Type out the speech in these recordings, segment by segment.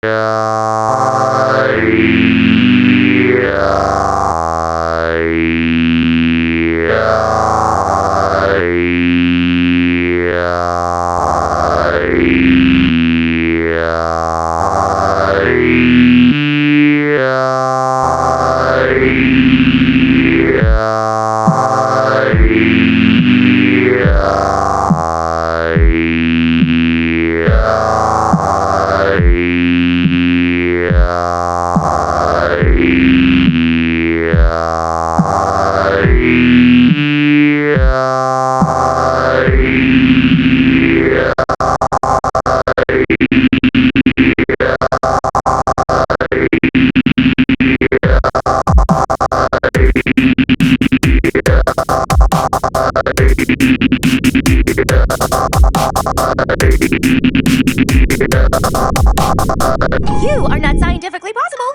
You are not scientifically possible.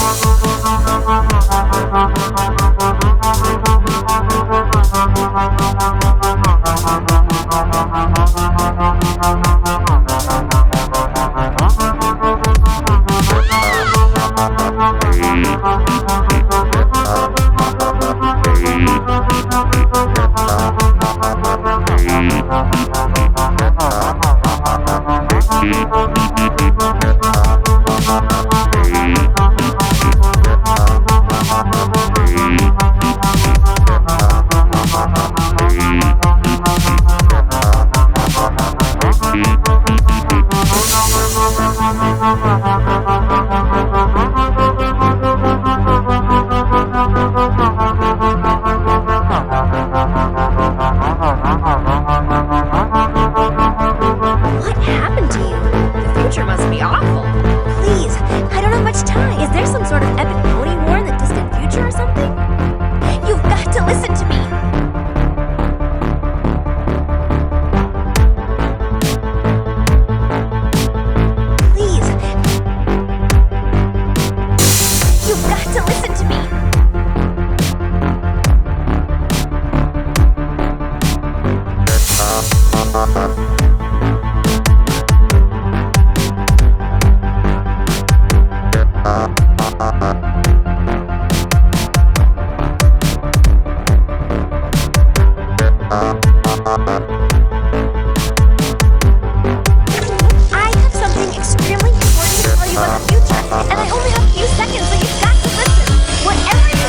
What happened to you? The future must be awful. Please, I don't have much time. Is there some sort of epic pony war in the distant future or something? You've got to listen to me. Please. You've got to listen to me. I have something extremely important to tell you about the future, and I only have a few seconds, so you've got to listen. Whatever you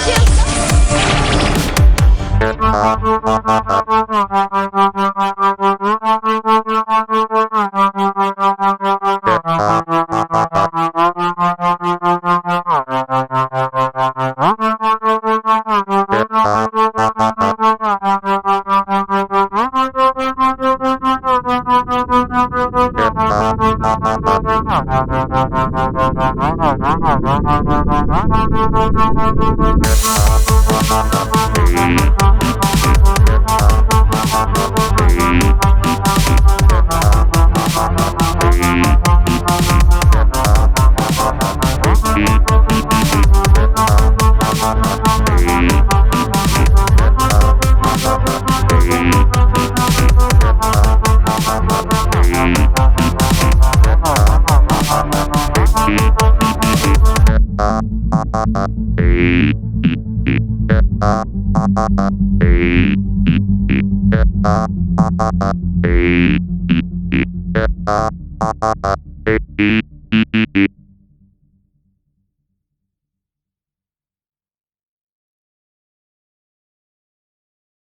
Hey.